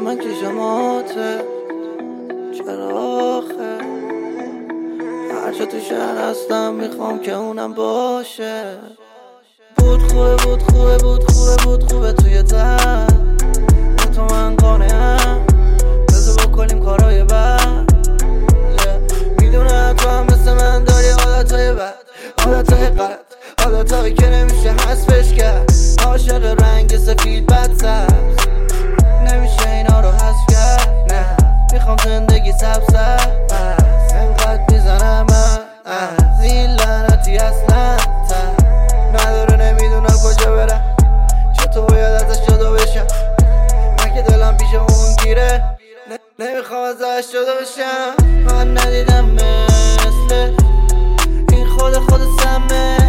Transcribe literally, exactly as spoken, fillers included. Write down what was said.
من که شماته چرا آخه هر جا تو شهر هستم میخوام که اونم باشه. بود خوبه بود خوبه بود خوبه بود خوبه توی تر تو من قانعم بذار بکنیم کارهای بد. میدونم تو هم مثل من داری عادتهای بد، عادتهای غلط، عادتهایی که نمیشه حذفش کرد. عاشق رنگ سفید بد سبز نمیشه اینا رو حذف کرد. نه میخوام زندگی سبز سبز انقدر میزنم من از این لعنتی اصلا تر نداره. نمیدونم کجا برم چطور باید ازش جدا بشم. من که دلم پیش اون گیره نمیخوام ازش جدا بشم. من ندیدم مثل این خود خود سمه